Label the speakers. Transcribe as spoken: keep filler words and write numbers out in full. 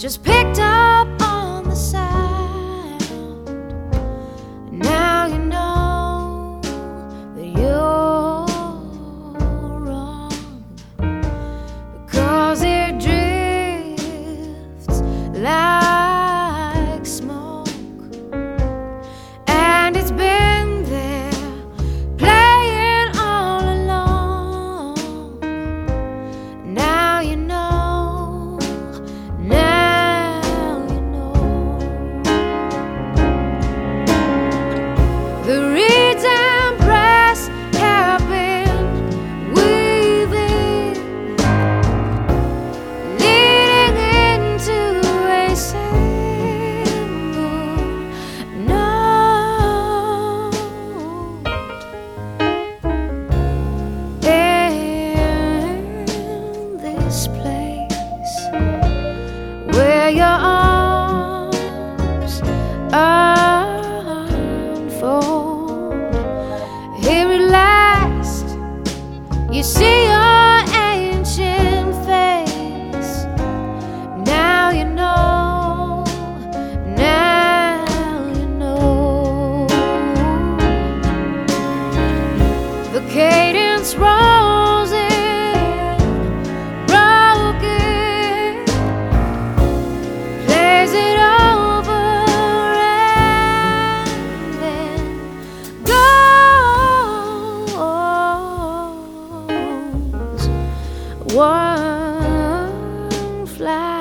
Speaker 1: just picked up on the sound. Now you know that you're wrong, because it drifts like smoke, and it's been there playing all along. Now you know, now you know. The reeds and brass have been weaving, leading into a single note. In this place where your arms unfold, here at last you see your ancient face. Now you know, now you know. The cadence rolls in, broken, plays it over and then goes. One fly